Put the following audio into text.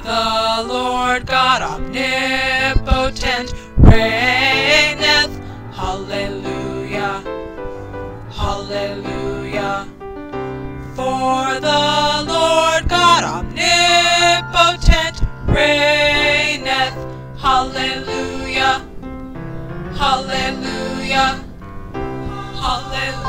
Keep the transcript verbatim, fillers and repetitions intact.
the Lord God omnipotent reigneth. Hallelujah, hallelujah. For the Lord God omnipotent reigneth. Hallelujah, hallelujah, hallelujah.